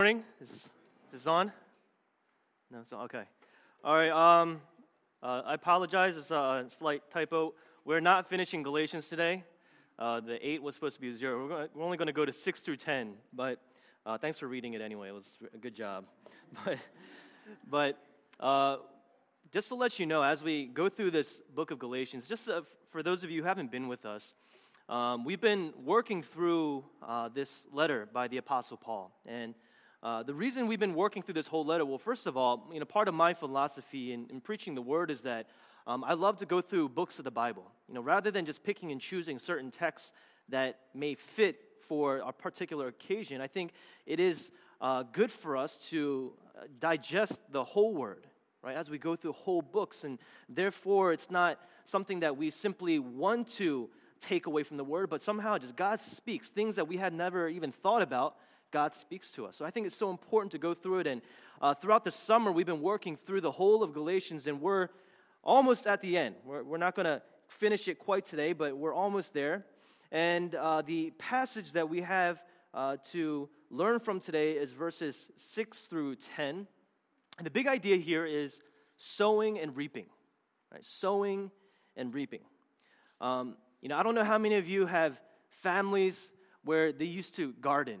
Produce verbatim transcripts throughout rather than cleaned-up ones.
Morning. Is, is this on? No, it's on. Okay. All right. Um, uh, I apologize. It's a slight typo. We're not finishing Galatians today. Uh, the eight was supposed to be zero. We're, going we're only going to go to six through ten. But uh, thanks for reading it anyway. It was a good job. But but uh, just to let you know, as we go through this book of Galatians, just uh, for those of you who haven't been with us, um, we've been working through uh, this letter by the Apostle Paul. And Uh, the reason we've been working through this whole letter, well, first of all, you know, part of my philosophy in, in preaching the word is that um, I love to go through books of the Bible. You know, rather than just picking and choosing certain texts that may fit for a particular occasion, I think it is uh, good for us to digest the whole word, right, as we go through whole books. And therefore, it's not something that we simply want to take away from the word, but somehow just God speaks, things that we had never even thought about. God speaks to us. So I think it's so important to go through it. And uh, throughout the summer, we've been working through the whole of Galatians, and we're almost at the end. We're, we're not going to finish it quite today, but we're almost there. And uh, the passage that we have uh, to learn from today is verses six through ten. And the big idea here is sowing and reaping, right? Sowing and reaping. Um, you know, I don't know how many of you have families where they used to garden.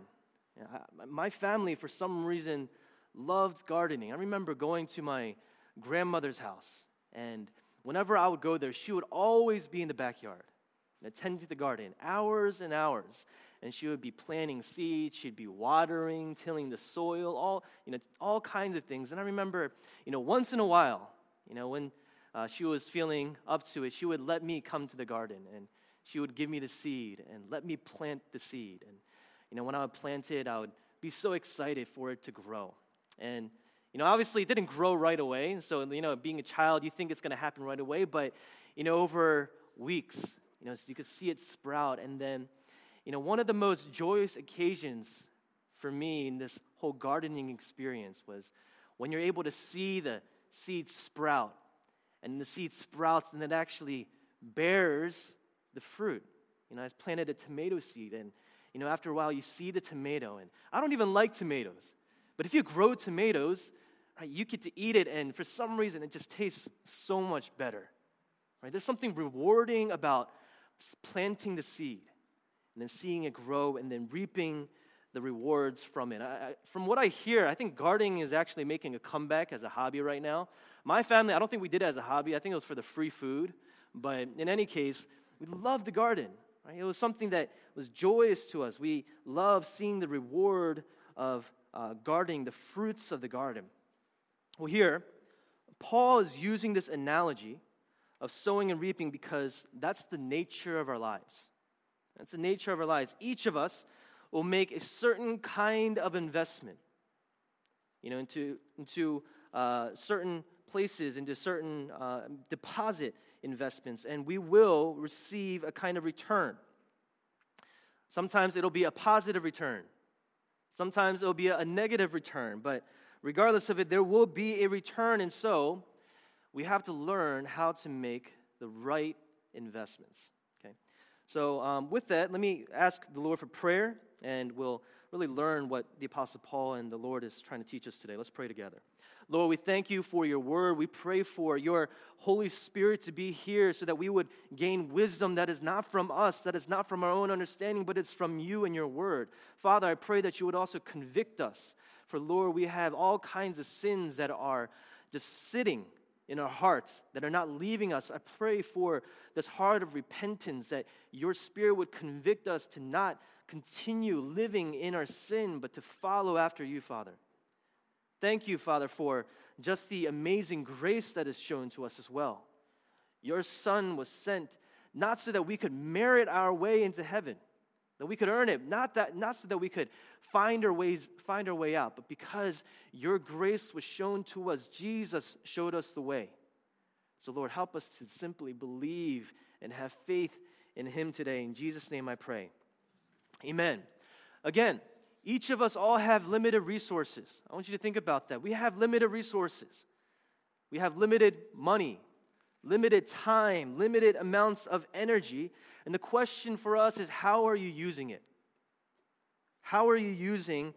My family, for some reason, loved gardening. I remember going to my grandmother's house, and whenever I would go there, she would always be in the backyard, attending to the garden, hours and hours. And she would be planting seeds, she'd be watering, tilling the soil, all you know, all kinds of things. And I remember, you know, once in a while, you know, when uh, she was feeling up to it, she would let me come to the garden, and she would give me the seed and let me plant the seed. And You know, when I would plant it, I would be so excited for it to grow. And, you know, obviously it didn't grow right away. So, you know, being a child, you think it's going to happen right away. But, you know, over weeks, you know, so you could see it sprout. And then, you know, one of the most joyous occasions for me in this whole gardening experience was when you're able to see the seed sprout. And the seed sprouts and it actually bears the fruit. You know, I planted a tomato seed, and you know, after a while, you see the tomato, and I don't even like tomatoes. But if you grow tomatoes, right, you get to eat it, and for some reason, it just tastes so much better. Right? There's something rewarding about planting the seed, and then seeing it grow, and then reaping the rewards from it. I, I, from what I hear, I think gardening is actually making a comeback as a hobby right now. My family, I don't think we did it as a hobby. I think it was for the free food. But in any case, we love the garden. Right? It was something that was joyous to us. We love seeing the reward of uh, gardening, the fruits of the garden. Well, here, Paul is using this analogy of sowing and reaping because that's the nature of our lives. That's the nature of our lives. Each of us will make a certain kind of investment, you know, into into uh, certain places, into certain uh, deposit investments, and we will receive a kind of return. Sometimes it'll be a positive return. Sometimes it'll be a negative return. But regardless of it, there will be a return. And so we have to learn how to make the right investments. Okay. So um, with that, let me ask the Lord for prayer, and we'll really learn what the Apostle Paul and the Lord is trying to teach us today. Let's pray together. Lord, we thank you for your word. We pray for your Holy Spirit to be here so that we would gain wisdom that is not from us, that is not from our own understanding, but it's from you and your word. Father, I pray that you would also convict us. For, Lord, we have all kinds of sins that are just sitting in our hearts, that are not leaving us. I pray for this heart of repentance, that your Spirit would convict us to not continue living in our sin, but to follow after you, Father. Thank you, Father, for just the amazing grace that is shown to us as well. Your Son was sent not so that we could merit our way into heaven, that we could earn it, not that, not so that we could find our ways, find our way out, but because your grace was shown to us, Jesus showed us the way. So, Lord, help us to simply believe and have faith in Him today. In Jesus' name I pray. Amen. Again, each of us all have limited resources. I want you to think about that. We have limited resources. We have limited money, limited time, limited amounts of energy. And the question for us is, how are you using it? How are you using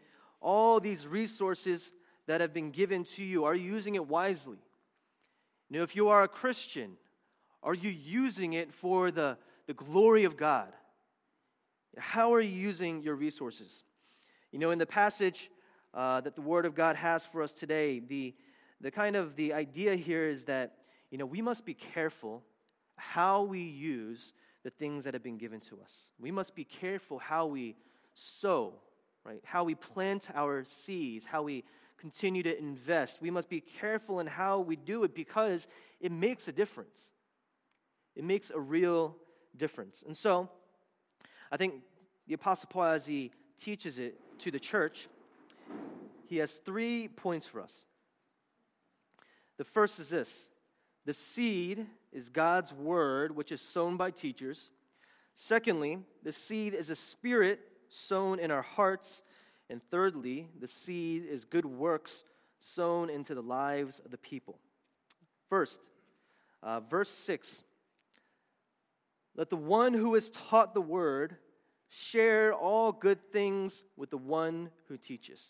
all these resources that have been given to you, are you using it wisely? You know, if you are a Christian, are you using it for the, the glory of God? How are you using your resources? You know, in the passage uh, that the Word of God has for us today, the, the kind of the idea here is that, you know, we must be careful how we use the things that have been given to us. We must be careful how we sow, right? How we plant our seeds, how we continue to invest. We must be careful in how we do it because it makes a difference. It makes a real difference. And so, I think the Apostle Paul, as he teaches it to the church, he has three points for us. The first is this: the seed is God's word, which is sown by teachers. Secondly, the seed is a spirit sown in our hearts. And thirdly, the seed is good works sown into the lives of the people. First, uh, verse six. Let the one who is taught the word share all good things with the one who teaches.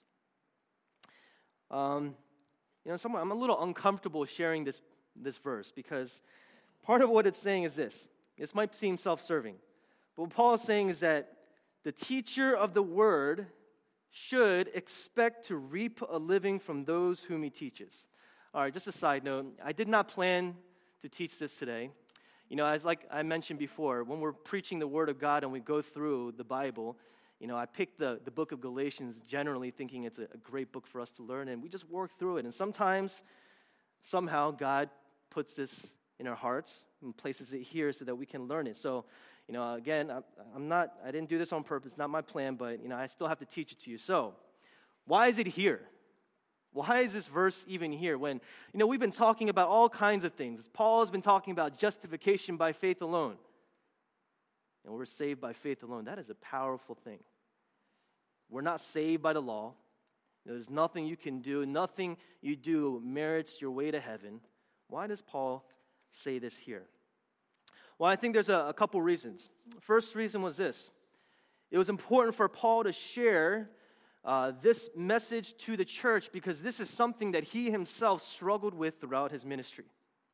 Um, you know, somewhat, I'm a little uncomfortable sharing this, this verse because part of what it's saying is this. This might seem self-serving, but what Paul is saying is that the teacher of the word should expect to reap a living from those whom he teaches. All right, just a side note, I did not plan to teach this today. You know, as like I mentioned before, when we're preaching the Word of God and we go through the Bible, you know, I picked the, the book of Galatians generally thinking it's a, a great book for us to learn, and we just work through it. And sometimes, somehow, God puts this in our hearts and places it here so that we can learn it. So, you know, again, I, I'm not, I didn't do this on purpose, not my plan, but, you know, I still have to teach it to you. So, why is it here? Why is this verse even here when, you know, we've been talking about all kinds of things. Paul has been talking about justification by faith alone. And we're saved by faith alone. That is a powerful thing. We're not saved by the law. There's nothing you can do. Nothing you do merits your way to heaven. Why does Paul say this here? Well, I think there's a, a couple reasons. First reason was this. It was important for Paul to share Uh, this message to the church because this is something that he himself struggled with throughout his ministry.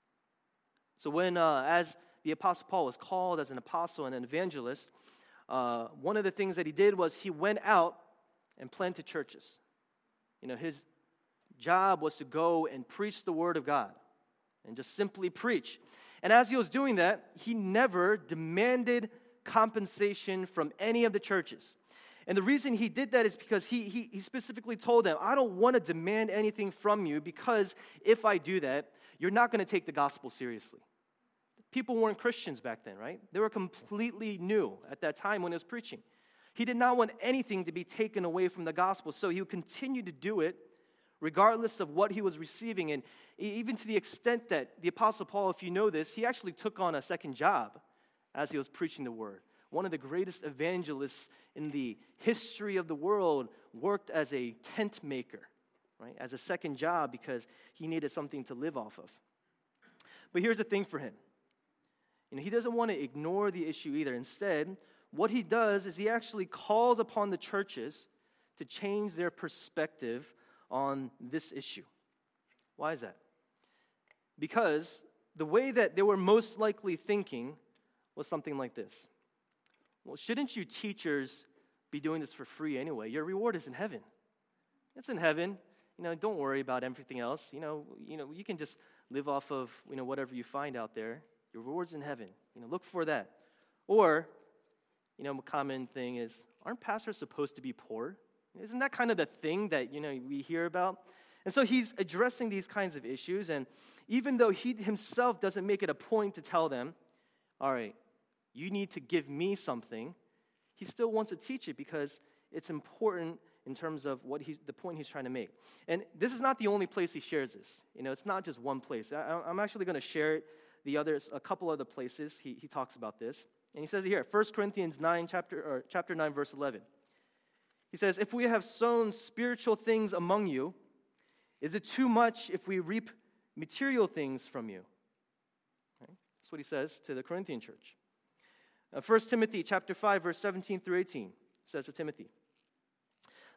So when, uh, as the Apostle Paul was called as an apostle and an evangelist, uh, one of the things that he did was he went out and planted churches. You know, his job was to go and preach the word of God and just simply preach. And as he was doing that, he never demanded compensation from any of the churches. And the reason he did that is because he, he, he specifically told them, I don't want to demand anything from you because if I do that, you're not going to take the gospel seriously. People weren't Christians back then, right? They were completely new at that time when he was preaching. He did not want anything to be taken away from the gospel, so he would continue to do it regardless of what he was receiving. And even to the extent that the Apostle Paul, if you know this, he actually took on a second job as he was preaching the word. One of the greatest evangelists in the history of the world worked as a tent maker, right? As a second job because he needed something to live off of. But here's the thing for him. You know, he doesn't want to ignore the issue either. Instead, what he does is he actually calls upon the churches to change their perspective on this issue. Why is that? Because the way that they were most likely thinking was something like this. Well, shouldn't you teachers be doing this for free anyway? Your reward is in heaven. It's in heaven. You know, don't worry about everything else. You know, you know, you can just live off of, you know, whatever you find out there. Your reward's in heaven. You know, look for that. Or, you know, a common thing is, aren't pastors supposed to be poor? Isn't that kind of the thing that, you know, we hear about? And so he's addressing these kinds of issues, and even though he himself doesn't make it a point to tell them, all right, you need to give me something, he still wants to teach it because it's important in terms of what he's, the point he's trying to make. And this is not the only place he shares this. You know, it's not just one place. I, I'm actually going to share it the others, a couple other places he, he talks about this. And he says it here, First Corinthians nine, chapter, or chapter nine, verse eleven. He says, if we have sown spiritual things among you, is it too much if we reap material things from you? Right? That's what he says to the Corinthian church. Uh, First Timothy chapter five, verse seventeen through eighteen says to Timothy,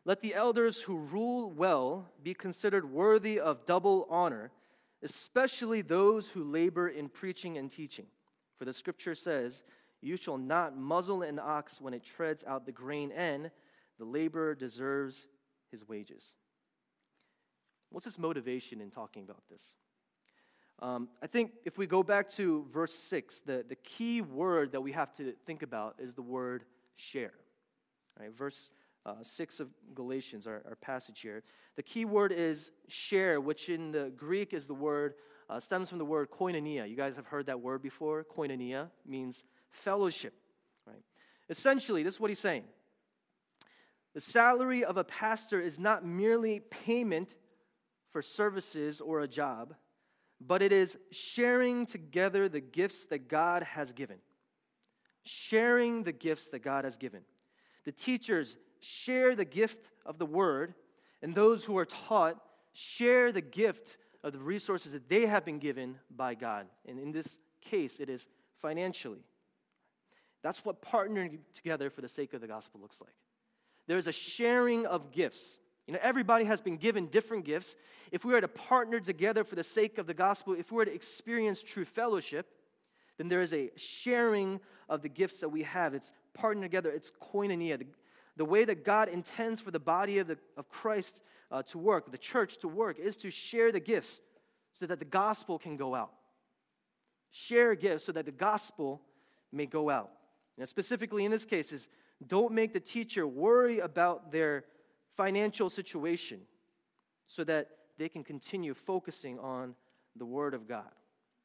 Let the elders who rule well be considered worthy of double honor, especially those who labor in preaching and teaching. For the scripture says, you shall not muzzle an ox when it treads out the grain, and the laborer deserves his wages. What's his motivation in talking about this? Um, I think if we go back to verse six, the, the key word that we have to think about is the word share. Right? Verse uh, six of Galatians, our, our passage here. The key word is share, which in the Greek is the word, uh, stems from the word koinonia. You guys have heard that word before. Koinonia means fellowship. Right? Essentially, this is what he's saying. The salary of a pastor is not merely payment for services or a job, but it is sharing together the gifts that God has given. Sharing the gifts that God has given. The teachers share the gift of the word, and those who are taught share the gift of the resources that they have been given by God. And in this case, it is financially. That's what partnering together for the sake of the gospel looks like. There's a sharing of gifts. You know, everybody has been given different gifts. If we were to partner together for the sake of the gospel, if we were to experience true fellowship, then there is a sharing of the gifts that we have. It's partnering together. It's koinonia, the, the way that God intends for the body of, the, of Christ uh, to work, the church to work, is to share the gifts so that the gospel can go out. Share gifts so that the gospel may go out. Now, specifically in this case is, don't make the teacher worry about their financial situation so that they can continue focusing on the Word of God.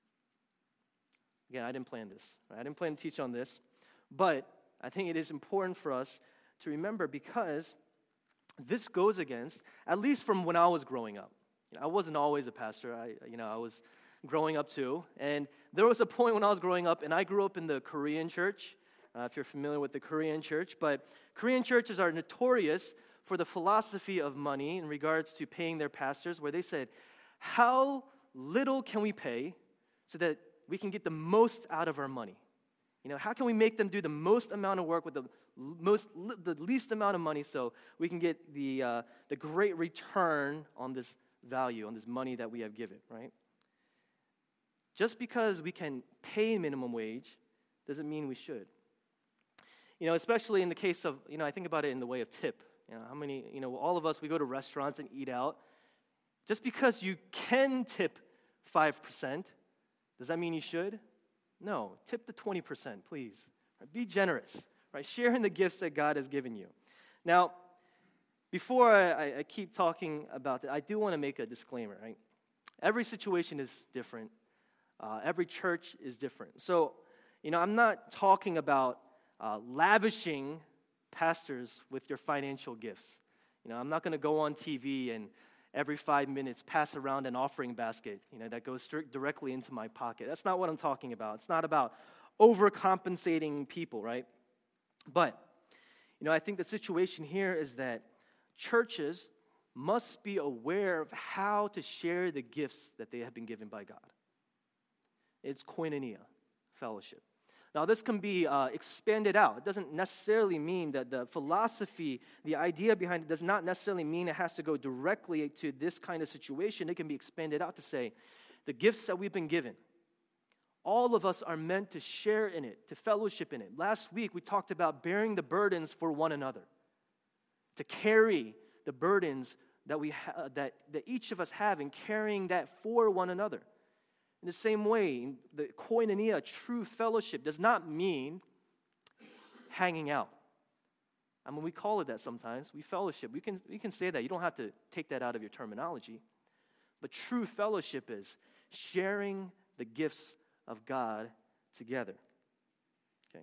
Again, I didn't plan this. Right? I didn't plan to teach on this, but I think it is important for us to remember because this goes against, at least from when I was growing up. You know, I wasn't always a pastor. I, you know, I was growing up too, and there was a point when I was growing up, and I grew up in the Korean church. Uh, if you're familiar with the Korean church, but Korean churches are notorious for the philosophy of money in regards to paying their pastors, where they said, how little can we pay so that we can get the most out of our money? You know, how can we make them do the most amount of work with the most, the least amount of money so we can get the uh, the great return on this value, on this money that we have given, right? Just because we can pay minimum wage doesn't mean we should. You know, especially in the case of, you know, I think about it in the way of tip. You know, how many, you know, all of us, we go to restaurants and eat out. Just because you can tip five percent, does that mean you should? No, tip the twenty percent, please. Right? Be generous, right? Share in the gifts that God has given you. Now, before I, I keep talking about that, I do want to make a disclaimer, right? Every situation is different. Uh, every church is different. So, you know, I'm not talking about uh, lavishing pastors with your financial gifts. You know, I'm not going to go on T V and every five minutes pass around an offering basket, you know, that goes strict directly into my pocket. That's not what I'm talking about. It's not about overcompensating people, right? But, you know, I think the situation here is that churches must be aware of how to share the gifts that they have been given by God. It's koinonia, fellowship. Now, this can be uh, expanded out. It doesn't necessarily mean that the philosophy, the idea behind it does not necessarily mean it has to go directly to this kind of situation. It can be expanded out to say, the gifts that we've been given, all of us are meant to share in it, to fellowship in it. Last week, we talked about bearing the burdens for one another, to carry the burdens that we ha- that, that each of us have and carrying that for one another. In the same way, the koinonia, true fellowship, does not mean hanging out. I mean, we call it that sometimes. We fellowship. We can, we can say that. You don't have to take that out of your terminology. But true fellowship is sharing the gifts of God together. Okay.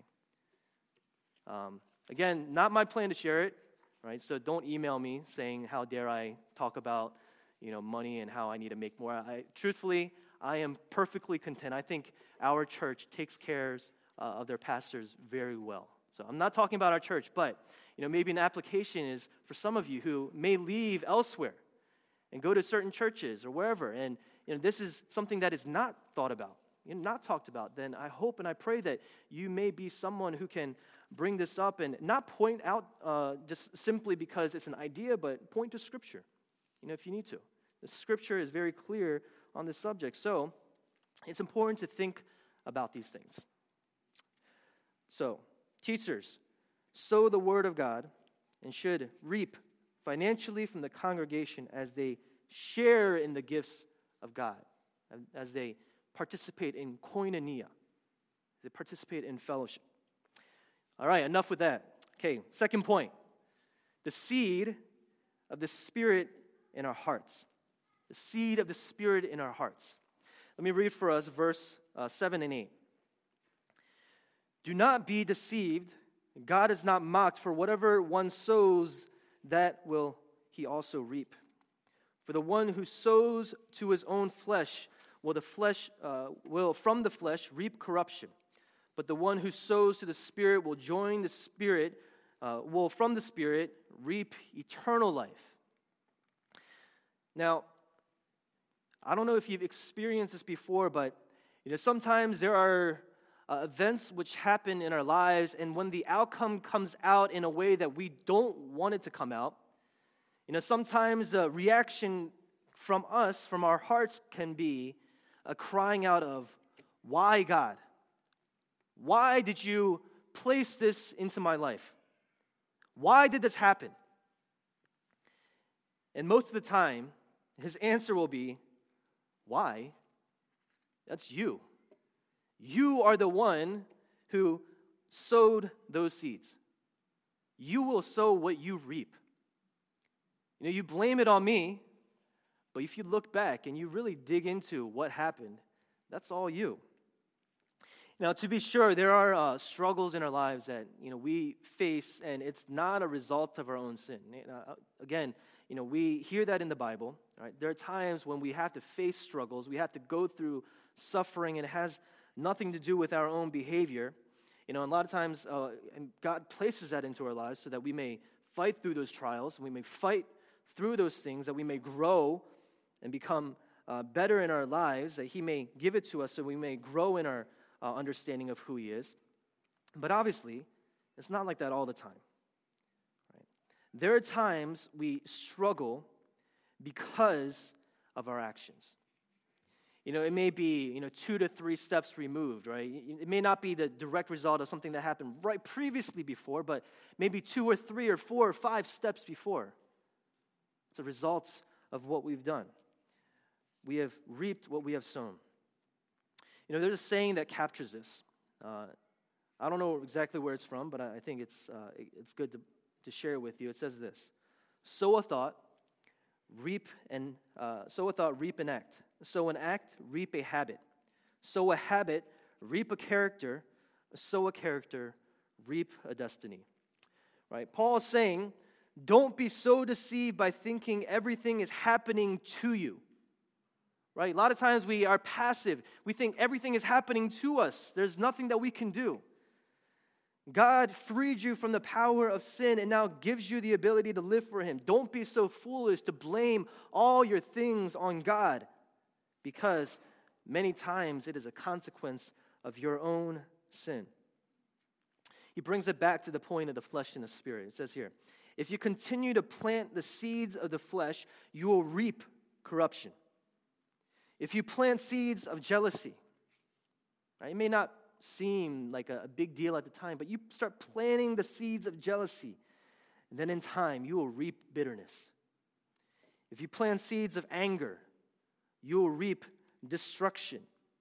Um, again, not my plan to share it, right? So don't email me saying, how dare I talk about, you know, money and how I need to make more. I, truthfully, I am perfectly content. I think our church takes care uh, of their pastors very well. So I'm not talking about our church, but you know, maybe an application is for some of you who may leave elsewhere and go to certain churches or wherever, and you know, this is something that is not thought about, you know, not talked about. Then I hope and I pray that you may be someone who can bring this up and not point out uh, just simply because it's an idea, but point to Scripture, you know, if you need to. The Scripture is very clear on this subject. So it's important to think about these things. So, teachers sow the word of God and should reap financially from the congregation as they share in the gifts of God, as they participate in koinonia, as they participate in fellowship. All right, enough with that. Okay, second point. The seed of the Spirit in our hearts. The seed of the Spirit in our hearts. Let me read for us verse uh, seven and eight. Do not be deceived. God is not mocked, for whatever one sows, that will he also reap. For the one who sows to his own flesh will the flesh uh, will from the flesh reap corruption. But the one who sows to the Spirit will join the Spirit, uh, will from the Spirit reap eternal life. Now, I don't know if you've experienced this before, but you know sometimes there are uh, events which happen in our lives, and when the outcome comes out in a way that we don't want it to come out, you know sometimes the reaction from us, from our hearts, can be a crying out of, "Why, God? Why did you place this into my life? Why did this happen?" And most of the time, his answer will be, "Why? That's you. You are the one who sowed those seeds. You will sow what you reap. You know, you blame it on me, but if you look back and you really dig into what happened, that's all you." Now, to be sure, there are uh, struggles in our lives that you know we face, and it's not a result of our own sin. Uh, again, you know we hear that in the Bible. Right? There are times when we have to face struggles, we have to go through suffering, and it has nothing to do with our own behavior. You know, and a lot of times, uh, and God places that into our lives so that we may fight through those trials, and we may fight through those things, that we may grow and become uh, better in our lives, that He may give it to us so we may grow in our Uh, understanding of who He is. But obviously, it's not like that all the time. Right? There are times we struggle because of our actions. You know, it may be, you know, two to three steps removed, right? It may not be the direct result of something that happened right previously before, but maybe two or three or four or five steps before. It's a result of what we've done. We have reaped what we have sown. You know, there's a saying that captures this. Uh, I don't know exactly where it's from, but I think it's uh, it's good to, to share it with you. It says this: sow a thought, reap and uh, sow a thought, reap an act. Sow an act, reap a habit. Sow a habit, reap a character. Sow a character, reap a destiny. Right? Paul is saying, don't be so deceived by thinking everything is happening to you. Right? A lot of times we are passive. We think everything is happening to us. There's nothing that we can do. God freed you from the power of sin and now gives you the ability to live for Him. Don't be so foolish to blame all your things on God, because many times it is a consequence of your own sin. He brings it back to the point of the flesh and the spirit. It says here, if you continue to plant the seeds of the flesh, you will reap corruption. If you plant seeds of jealousy, right, it may not seem like a, a big deal at the time, but you start planting the seeds of jealousy, and then in time you will reap bitterness. If you plant seeds of anger, you will reap destruction.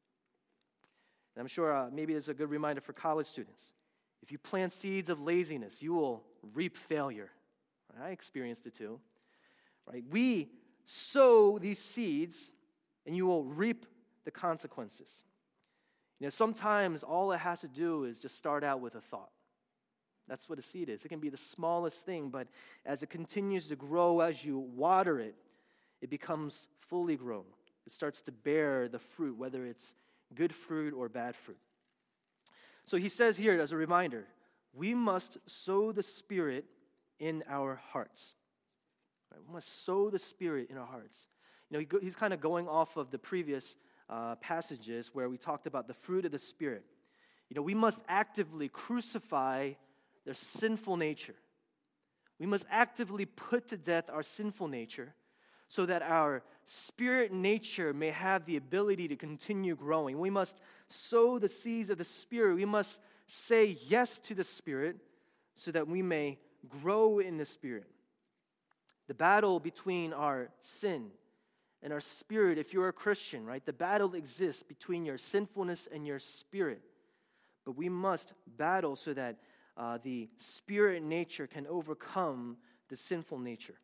And I'm sure uh, maybe it's a good reminder for college students. If you plant seeds of laziness, you will reap failure. I experienced it too. Right? We sow these seeds, and you will reap the consequences. You know, sometimes all it has to do is just start out with a thought. That's what a seed is. It can be the smallest thing, but as it continues to grow, as you water it, it becomes fully grown. It starts to bear the fruit, whether it's good fruit or bad fruit. So he says here, as a reminder, we must sow the Spirit in our hearts. Right? We must sow the Spirit in our hearts. You know, he go, he's kind of going off of the previous uh, passages where we talked about the fruit of the Spirit. You know, we must actively crucify their sinful nature. We must actively put to death our sinful nature so that our spirit nature may have the ability to continue growing. We must sow the seeds of the Spirit. We must say yes to the Spirit so that we may grow in the Spirit. The battle between our sin and our spirit, if you're a Christian, right, the battle exists between your sinfulness and your spirit. But we must battle so that uh, the spirit nature can overcome the sinful nature.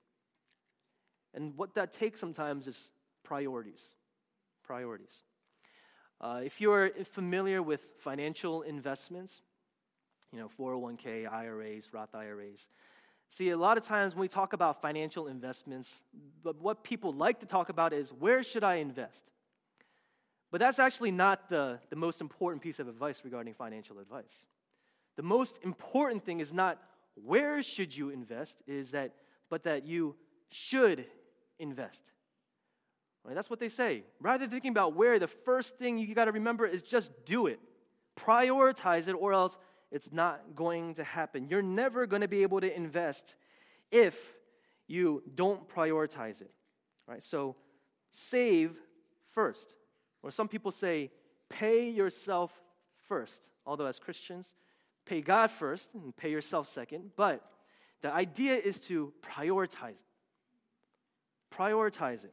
And what that takes sometimes is priorities. Priorities. Uh, if you're familiar with financial investments, you know, four oh one k, I R As, Roth I R As, see, a lot of times when we talk about financial investments, but what people like to talk about is, where should I invest? But that's actually not the, the most important piece of advice regarding financial advice. The most important thing is not where should you invest, is that, but that you should invest. Right? That's what they say. Rather than thinking about where, the first thing you got to remember is just do it. Prioritize it, or else it's not going to happen. You're never going to be able to invest if you don't prioritize it. Right? So save first. Or some people say, pay yourself first. Although as Christians, pay God first and pay yourself second. But the idea is to prioritize it. Prioritize it.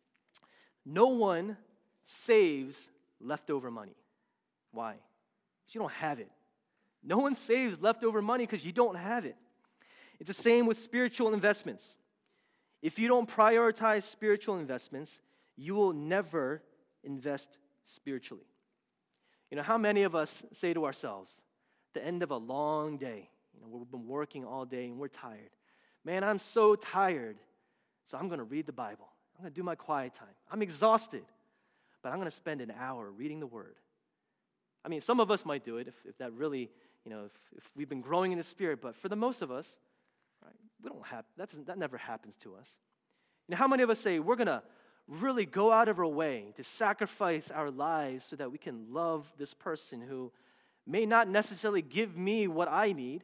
No one saves leftover money. Why? Because you don't have it. No one saves leftover money because you don't have it. It's the same with spiritual investments. If you don't prioritize spiritual investments, you will never invest spiritually. You know, how many of us say to ourselves, at the end of a long day, you know, we've been working all day and we're tired. Man, I'm so tired, so I'm going to read the Bible. I'm going to do my quiet time. I'm exhausted, but I'm going to spend an hour reading the Word. I mean, some of us might do it if, if that really, you know, if, if we've been growing in the Spirit, but for the most of us, right, we don't have, that, doesn't, that never happens to us. You know, how many of us say we're going to really go out of our way to sacrifice our lives so that we can love this person who may not necessarily give me what I need,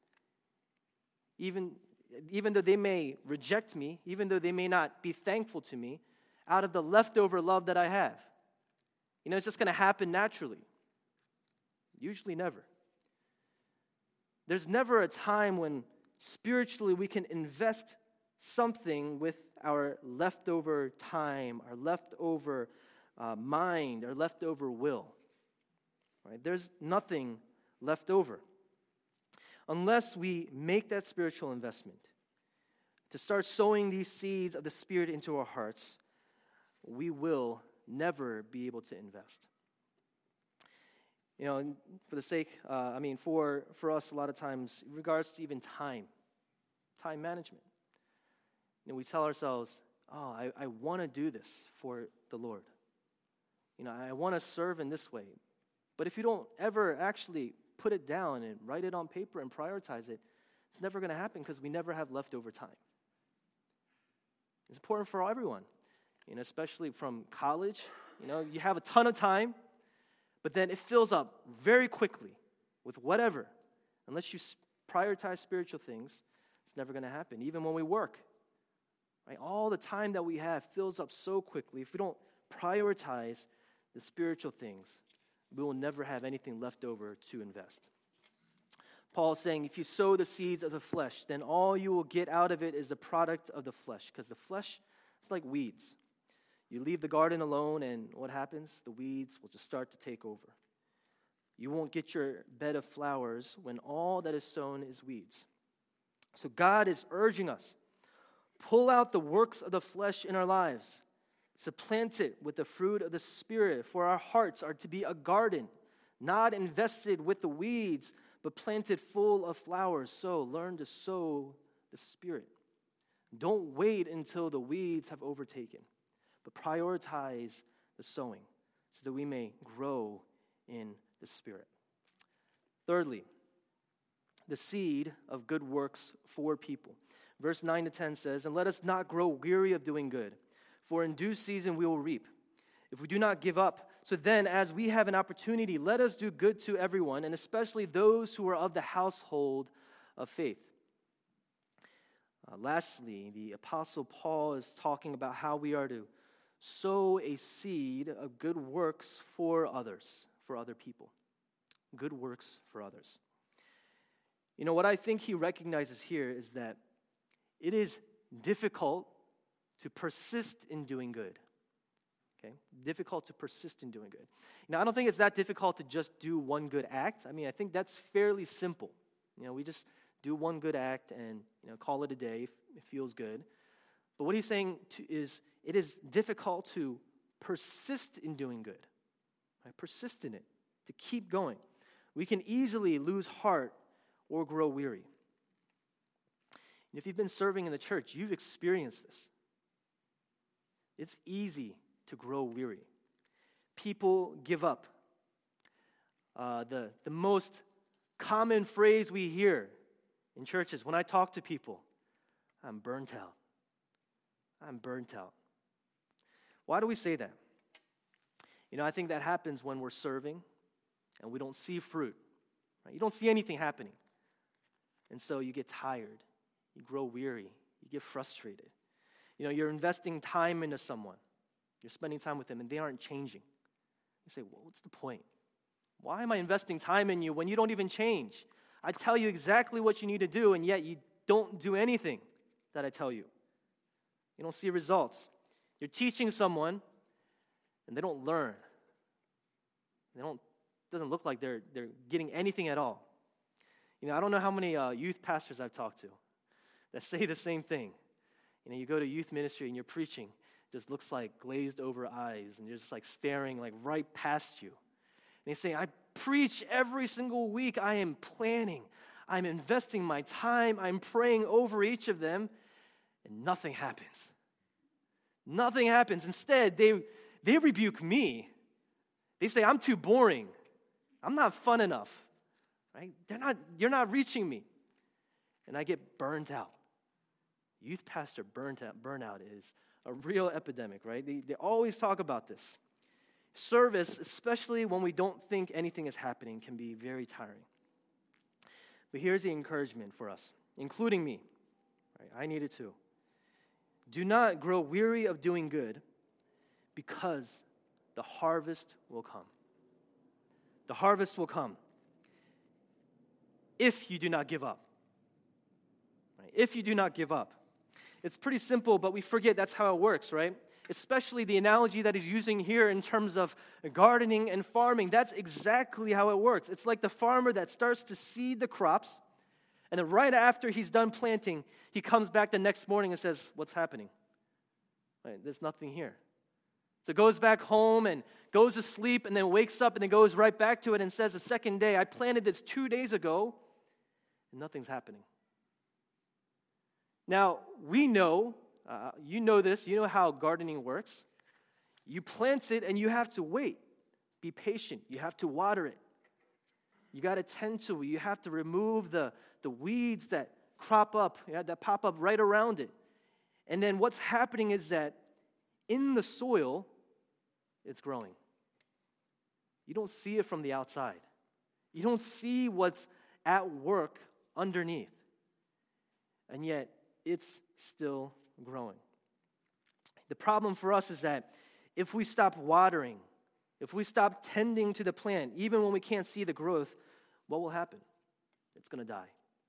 even, even though they may reject me, even though they may not be thankful to me, out of the leftover love that I have. You know, it's just going to happen naturally. Usually never. There's never a time when spiritually we can invest something with our leftover time, our leftover uh, mind, our leftover will. Right? There's nothing left over. Unless we make that spiritual investment to start sowing these seeds of the Spirit into our hearts, we will never be able to invest. You know, for the sake, uh, I mean, for, for us, a lot of times, in regards to even time, time management, you know, we tell ourselves, oh, I, I want to do this for the Lord. You know, I want to serve in this way. But if you don't ever actually put it down and write it on paper and prioritize it, it's never going to happen because we never have leftover time. It's important for everyone, you know, especially from college. You know, you have a ton of time, but then it fills up very quickly with whatever. Unless you prioritize spiritual things, it's never going to happen. Even when we work, right? All the time that we have fills up so quickly. If we don't prioritize the spiritual things, we will never have anything left over to invest. Paul is saying, if you sow the seeds of the flesh, then all you will get out of it is the product of the flesh, because the flesh is like weeds. You leave the garden alone, and what happens? The weeds will just start to take over. You won't get your bed of flowers when all that is sown is weeds. So God is urging us, pull out the works of the flesh in our lives. Supplant it with the fruit of the Spirit, for our hearts are to be a garden, not invested with the weeds, but planted full of flowers. So learn to sow the Spirit. Don't wait until the weeds have overtaken, but prioritize the sowing so that we may grow in the Spirit. Thirdly, the seed of good works for people. Verse nine to ten says, and let us not grow weary of doing good, for in due season we will reap, if we do not give up. So then, as we have an opportunity, let us do good to everyone, and especially those who are of the household of faith. Uh, lastly, the Apostle Paul is talking about how we are to sow a seed of good works for others, for other people. Good works for others. You know, what I think he recognizes here is that it is difficult to persist in doing good. Okay? Difficult to persist in doing good. Now, I don't think it's that difficult to just do one good act. I mean, I think that's fairly simple. You know, we just do one good act and, you know, call it a day if it feels good. But what he's saying to, is it is difficult to persist in doing good. Right? Persist in it, to keep going. We can easily lose heart or grow weary. And if you've been serving in the church, you've experienced this. It's easy to grow weary. People give up. Uh, the, the most common phrase we hear in churches, when I talk to people, I'm burnt out. I'm burnt out. Why do we say that? You know, I think that happens when we're serving and we don't see fruit. Right? You don't see anything happening. And so you get tired. You grow weary. You get frustrated. You know, you're investing time into someone. You're spending time with them and they aren't changing. You say, well, what's the point? Why am I investing time in you when you don't even change? I tell you exactly what you need to do, and yet you don't do anything that I tell you. You don't see results. You're teaching someone, and they don't learn. They don't. It doesn't look like they're they're getting anything at all. You know, I don't know how many uh, youth pastors I've talked to that say the same thing. You know, you go to youth ministry and you're preaching, it just looks like glazed over eyes, and you're just like staring like right past you. And they say, I preach every single week. I am planning. I'm investing my time. I'm praying over each of them, and nothing happens. Nothing happens. Instead, they they rebuke me. They say, I'm too boring. I'm not fun enough. Right? They're not, you're not reaching me. And I get burned out. Youth pastor burnt out, burnout is a real epidemic, right? They, they always talk about this. Service, especially when we don't think anything is happening, can be very tiring. But here's the encouragement for us, including me. Right? I need it too. Do not grow weary of doing good, because the harvest will come. The harvest will come if you do not give up. Right? If you do not give up. It's pretty simple, but we forget that's how it works, right? Especially the analogy that he's using here in terms of gardening and farming. That's exactly how it works. It's like the farmer that starts to seed the crops, and then right after he's done planting, he comes back the next morning and says, what's happening? Right, there's nothing here. So goes back home and goes to sleep and then wakes up and then goes right back to it and says the second day, I planted this two days ago, and nothing's happening. Now, we know, uh, you know this, you know how gardening works. You plant it and you have to wait. Be patient. You have to water it. You got to tend to it. You have to remove the, the weeds that crop up, yeah, that pop up right around it. And then what's happening is that in the soil, it's growing. You don't see it from the outside. You don't see what's at work underneath. And yet, it's still growing. The problem for us is that if we stop watering, if we stop tending to the plant, even when we can't see the growth, what will happen? It's going to die.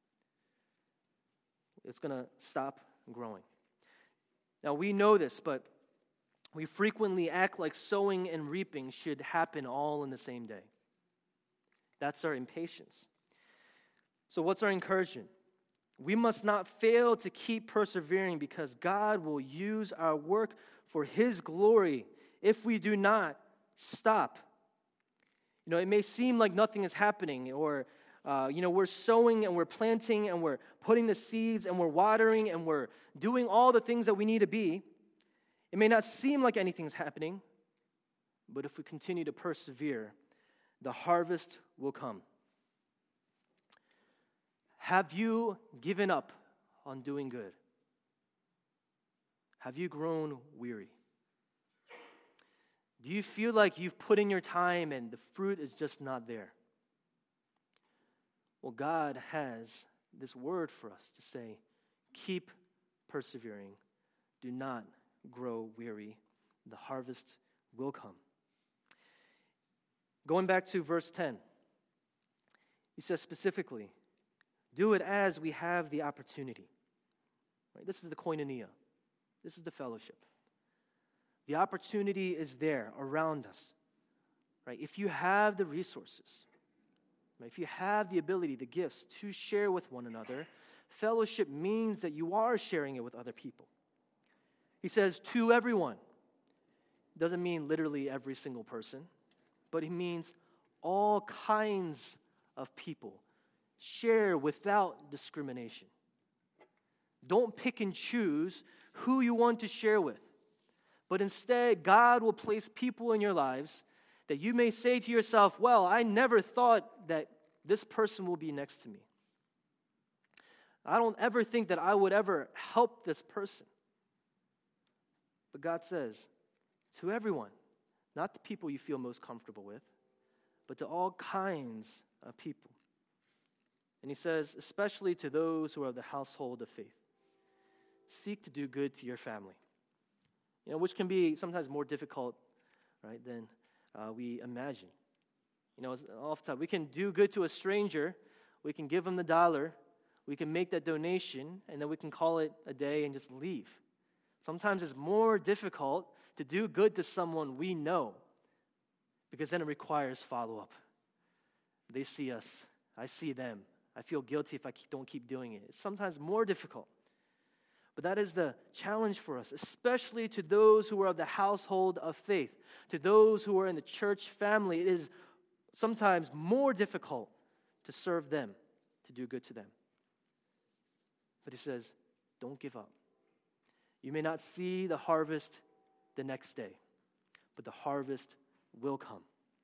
It's going to stop growing. Now, we know this, but we frequently act like sowing and reaping should happen all in the same day. That's our impatience. So what's our encouragement? We must not fail to keep persevering, because God will use our work for His glory if we do not stop. You know, it may seem like nothing is happening, or, uh, you know, we're sowing and we're planting and we're putting the seeds and we're watering and we're doing all the things that we need to be. It may not seem like anything's happening, but if we continue to persevere, the harvest will come. Have you given up on doing good? Have you grown weary? Do you feel like you've put in your time and the fruit is just not there? Well, God has this word for us to say, keep persevering. Do not grow weary. The harvest will come. Going back to verse ten, he says specifically, do it as we have the opportunity. Right? This is the koinonia. This is the fellowship. The opportunity is there around us. Right? If you have the resources, right? If you have the ability, the gifts to share with one another, fellowship means that you are sharing it with other people. He says, to everyone. Doesn't mean literally every single person, but it means all kinds of people. Share without discrimination. Don't pick and choose who you want to share with, but instead, God will place people in your lives that you may say to yourself, well, I never thought that this person will be next to me. I don't ever think that I would ever help this person. But God says, to everyone, not the people you feel most comfortable with, but to all kinds of people. And he says, especially to those who are of the household of faith. Seek to do good to your family. You know, which can be sometimes more difficult, right, than uh, we imagine. You know, oftentimes we can do good to a stranger, we can give them the dollar, we can make that donation, and then we can call it a day and just leave. Sometimes it's more difficult to do good to someone we know, because then it requires follow-up. They see us, I see them. I feel guilty if I don't keep doing it. It's sometimes more difficult. But that is the challenge for us, especially to those who are of the household of faith, to those who are in the church family. It is sometimes more difficult to serve them, to do good to them. But he says, don't give up. You may not see the harvest the next day, but the harvest will come.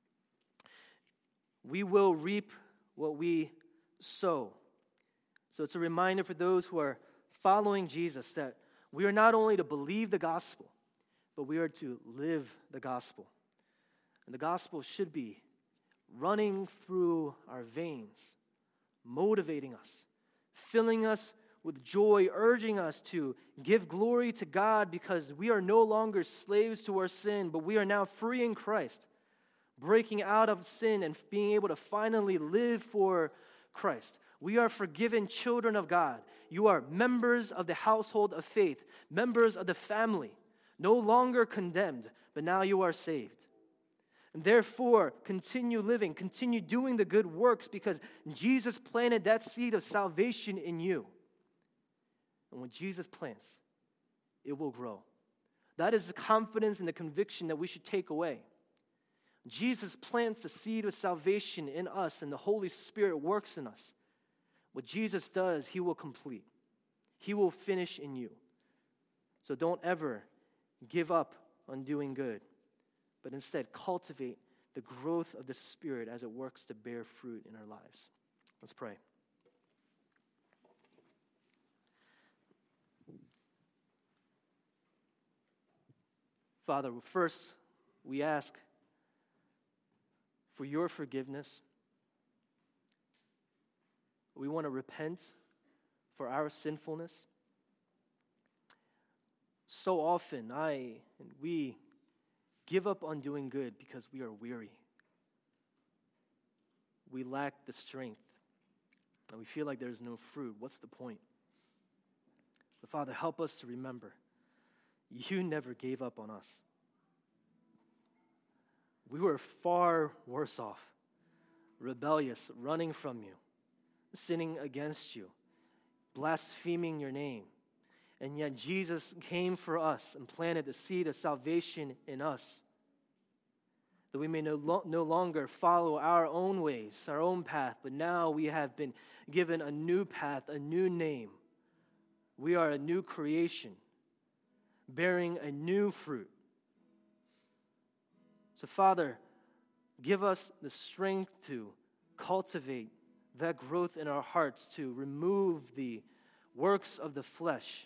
We will reap what we sow. So it's a reminder for those who are following Jesus that we are not only to believe the gospel, but we are to live the gospel. And the gospel should be running through our veins, motivating us, filling us with joy, urging us to give glory to God because we are no longer slaves to our sin, but we are now free in Christ, breaking out of sin and being able to finally live for Christ. We are forgiven children of God. You are members of the household of faith, members of the family, no longer condemned, but now you are saved. And therefore, continue living, continue doing the good works because Jesus planted that seed of salvation in you. And when Jesus plants, it will grow. That is the confidence and the conviction that we should take away. Jesus plants the seed of salvation in us, and the Holy Spirit works in us. What Jesus does, he will complete. He will finish in you. So don't ever give up on doing good, but instead cultivate the growth of the Spirit as it works to bear fruit in our lives. Let's pray. Father, first we ask for your forgiveness. We want to repent for our sinfulness. So often I and we give up on doing good because we are weary. We lack the strength. And we feel like there's no fruit. What's the point? But Father, help us to remember, you never gave up on us. We were far worse off, rebellious, running from you, sinning against you, blaspheming your name. And yet Jesus came for us and planted the seed of salvation in us, that we may no, lo- no longer follow our own ways, our own path, but now we have been given a new path, a new name. We are a new creation, bearing a new fruit. So, Father, give us the strength to cultivate that growth in our hearts, to remove the works of the flesh,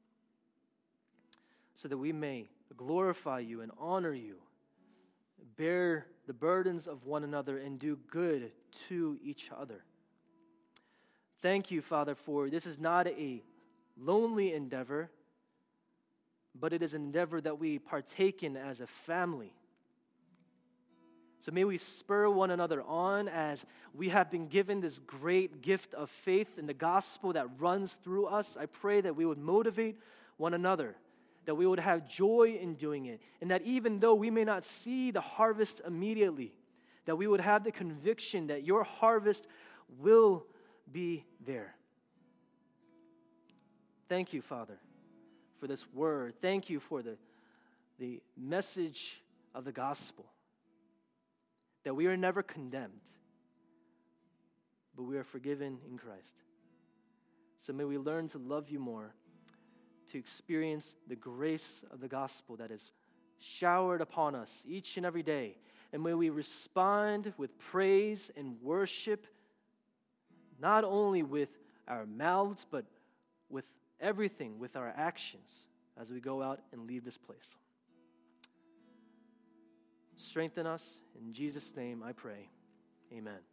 so that we may glorify you and honor you, bear the burdens of one another, and do good to each other. Thank you, Father, for this is not a lonely endeavor, but it is an endeavor that we partake in as a family. So may we spur one another on as we have been given this great gift of faith in the gospel that runs through us. I pray that we would motivate one another, that we would have joy in doing it, and that even though we may not see the harvest immediately, that we would have the conviction that your harvest will be there. Thank you, Father, for this word. Thank you for the, the message of the gospel, that we are never condemned, but we are forgiven in Christ. So may we learn to love you more, to experience the grace of the gospel that is showered upon us each and every day. And may we respond with praise and worship, not only with our mouths, but with everything, with our actions, as we go out and leave this place. Strengthen us. In Jesus' name I pray. Amen.